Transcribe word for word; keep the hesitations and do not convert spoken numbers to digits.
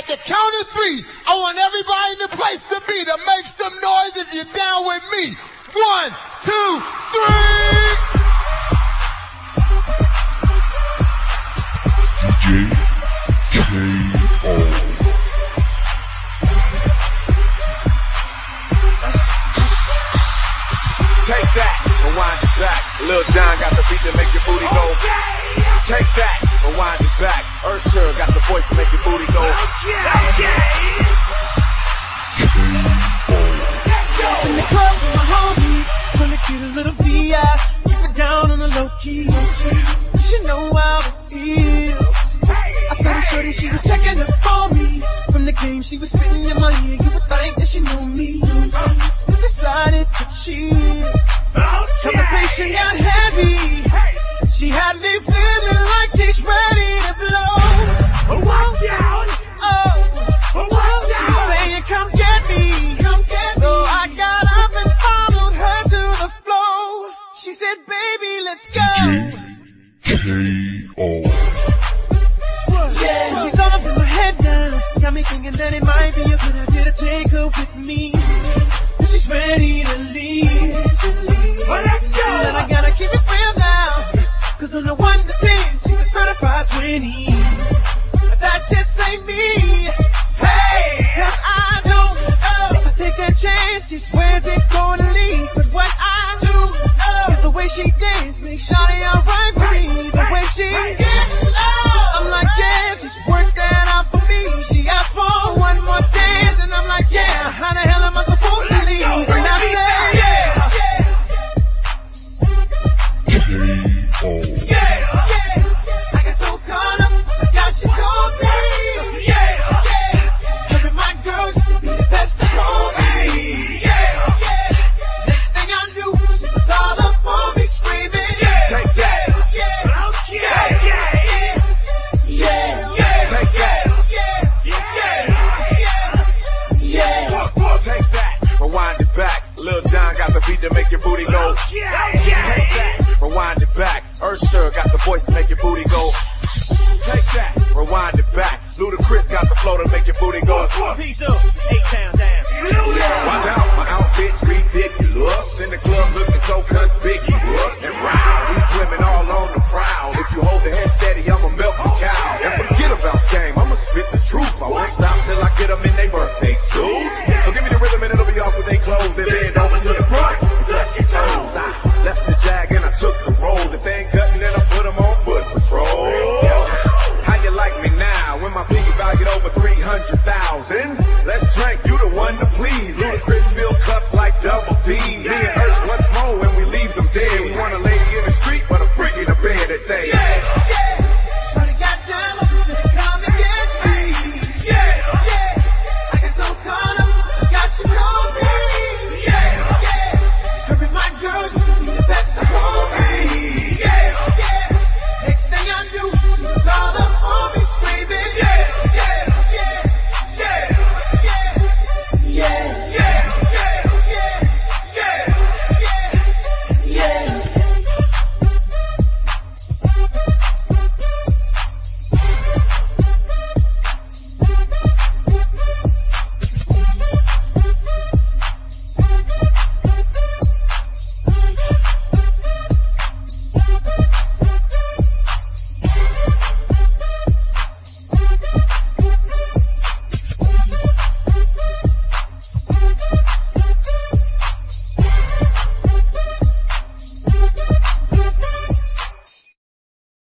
At the count of three, I want everybody in the place to be to make some noise if you're down with me. One, two, three. D J K O. Take that, rewind it back. Lil Jon got the beat to make your booty go. Take that, rewind it back. Usher got the voice to make your booty go. In the club with my homies, trying to get a little V I, keep it down on the low key. She know how it feels. I saw her shorty, she was checking up on me. From the game, she was spitting in my ear. You would think that she knew me. Decided to cheat. Conversation got heavy. She had me feeling like she's ready to blow. Watch out! Oh, watch out! She's saying, "Come get me, come get me." So I got up and followed her to the floor. She said, "Baby, let's go." D J K O. Yeah, she's all up in my head now. Got me thinking that it might be a good idea to take her with me. She's ready to leave. Well, let's go. And I gotta keep it real now. Cause on the one to ten, she's a certified twenty. But that just ain't me. Hey, cause I don't know. If I take that chance, she swears it's gonna leave. But what I do know is the way she dance makes shawty alright for me. The way she gets low, I'm like, yeah, just work that out for me. She asked for one more dance, and I'm like, yeah, how the hell am I supposed to leave? And I said, yeah, K O. yeah, yeah. I got so caught up, I forgot she told me. Yeah, yeah. Her and my girl used to be the best to call me. Yeah, yeah. Next thing I knew, she was all up on me screaming. Yeah, Take that. yeah, yeah, yeah, yeah, yeah. Take that. Yeah, yeah, yeah. Take that, rewind it back. Lil Jon got the beat to make your booty go. Take that, rewind it back. Usher got the voice to make your booty go. Take that, rewind it back. Ludacris got the flow to make your booty go. Peace up, eight-town down. Watch out, my outfit's ridiculous. In the club looking so conspicuous. And round, these women all on the prowl. If you hold the head steady, I'ma milk the cow. And forget about game, I'ma spit the truth. I won't stop till I get them in their birthday suits. So give me the rhythm and it'll be off with they clothes. Then bend over to the front and touch your toes. I left the jag and I took the rolls. If they ain't cutting, then I put them on foot patrol. How you like me now when my figure valued over three hundred thousand?